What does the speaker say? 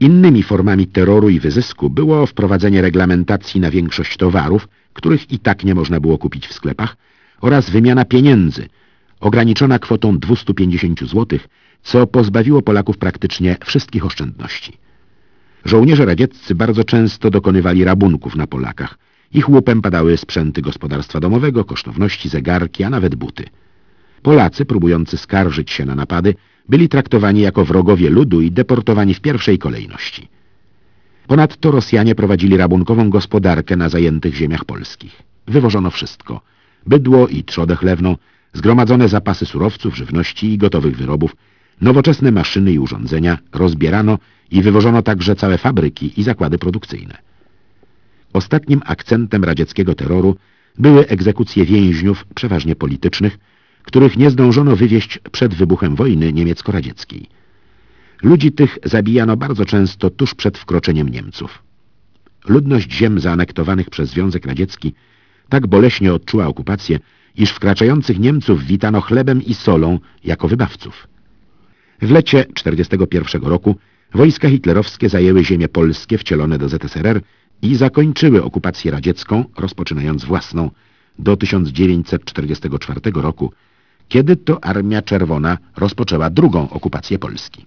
Innymi formami terroru i wyzysku było wprowadzenie reglamentacji na większość towarów, których i tak nie można było kupić w sklepach, oraz wymiana pieniędzy, ograniczona kwotą 250 zł, co pozbawiło Polaków praktycznie wszystkich oszczędności. Żołnierze radzieccy bardzo często dokonywali rabunków na Polakach. Ich łupem padały sprzęty gospodarstwa domowego, kosztowności, zegarki, a nawet buty. Polacy, próbujący skarżyć się na napady, byli traktowani jako wrogowie ludu i deportowani w pierwszej kolejności. Ponadto Rosjanie prowadzili rabunkową gospodarkę na zajętych ziemiach polskich. Wywożono wszystko: bydło i trzodę chlewną, zgromadzone zapasy surowców, żywności i gotowych wyrobów, nowoczesne maszyny i urządzenia, rozbierano i wywożono także całe fabryki i zakłady produkcyjne. Ostatnim akcentem radzieckiego terroru były egzekucje więźniów, przeważnie politycznych, których nie zdążono wywieźć przed wybuchem wojny niemiecko-radzieckiej. Ludzi tych zabijano bardzo często tuż przed wkroczeniem Niemców. Ludność ziem zaanektowanych przez Związek Radziecki tak boleśnie odczuła okupację, iż wkraczających Niemców witano chlebem i solą jako wybawców. W lecie 1941 roku wojska hitlerowskie zajęły ziemie polskie wcielone do ZSRR i zakończyły okupację radziecką, rozpoczynając własną, do 1944 roku, kiedy to Armia Czerwona rozpoczęła drugą okupację Polski.